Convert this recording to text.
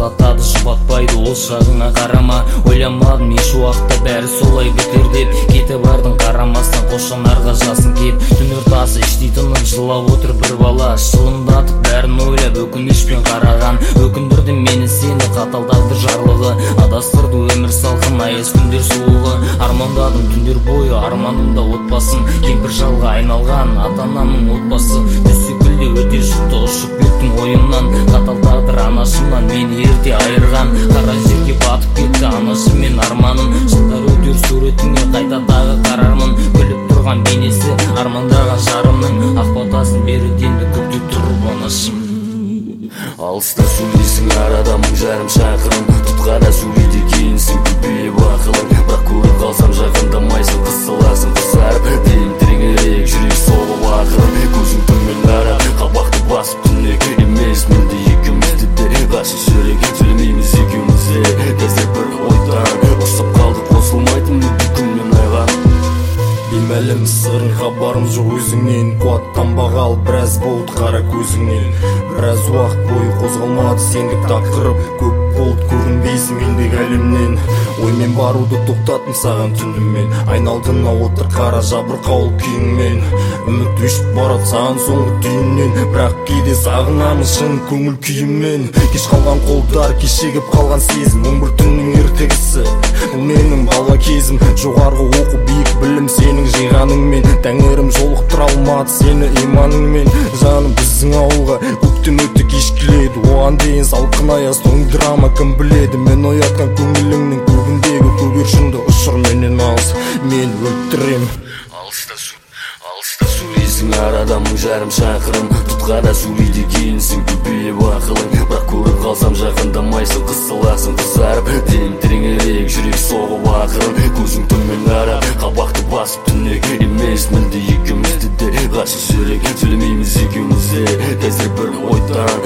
жылатады, жұбатпайды, ол шағыңа қарама. Ойламадым еш уақытта бәрі солай бітер деп. Кетіп бардың қарамастан қошанарға жасын кеп. Түн ортасы іштей тынып жылап отыр бір бала. Шылымдатып бәрін ойлап өкінішпен қараған. Өкіндірді мені сені қатал тағдыр жарлығы. Адастырды өмір салқын аяз күндер суығы. Армандадым түндер бойы арманымда отбасым. Кемпір жалға айналған ата-анамның отбасы. Түс секілді өте жұқты ұшып кеттім ойымнан. Қатал тағдыр анашымнан мені ерте айырған. Қара жерге батып кетті анашым мен арманым. Жылдар өтер суретіңе қайта тағы қарармын. Күліп тұрған бейнесі армандаған жарымның. Ақ батасын береді енді көктеп тұрып анашым. Алыста сөйлейсің арада мың жарым шақырым. Тұтқада сөйлейді кейінсің көбейіп ақылың. Бірақ көріп қалсам жақындамайсың, қысыласың қызарып. Дейін тереңірек жүрек соғып ақырын. Көзің төмен ара қабақты басып түнек. Емес менде екеумізді де ғашық жүрек. Сөйлемейміз екеуміз де қазір бір ойдан. Ұқсап қалдық қосылмайтын өтті күн мен айға. Беймәлім сырың хабарым жоқ өзіңнен. Қуаттанбағал біраз болды қара көзіңнен. Біраз уақыт бойы қозғалмады сендік тақырып. Көп болды көрінбейсің мендегі әлемнен. Оймен баруды тоқтаттым саған түндіммен. Айналдың отыр қара жабырқаулы күйіңмен. Үміт өшіп барады саған соңғы түйіннен. Бірақ кейде сағынамын шын көңіл күйіммен. Кеш қалған қолдар, кешегіп қалған сезім. 11 түннің ертегісі, бұл менің бала кезім. Жоғарғы оқу биік білім сенің жиғаныңмен. Тәңірім жолықтыра алмады сені иманыңмен. Жаным біздің ауылға көктем өте кеш келеді. Оған дейін салқын аяз тоңдырама кім біледі. Мен оятқан көңіліңнің көгіндегі көгершінді ұшыр менен алыс, мен өлтірем. Алыста сөйлейсің арада мың жарым шақырым. Тұтқада сөйлейді кейінсің көбейіп ақылың. Бірақ көріп қалсам жақындамайсың, қысыласың қызарып. Дейін тереңірек жүрек соғып ақырын. Көзің төмен ара қабақты басып түнек. Емес менде екеумізді де ғашық жүрек. Сөйлемейміз екеуміз де қазір бір ойдан.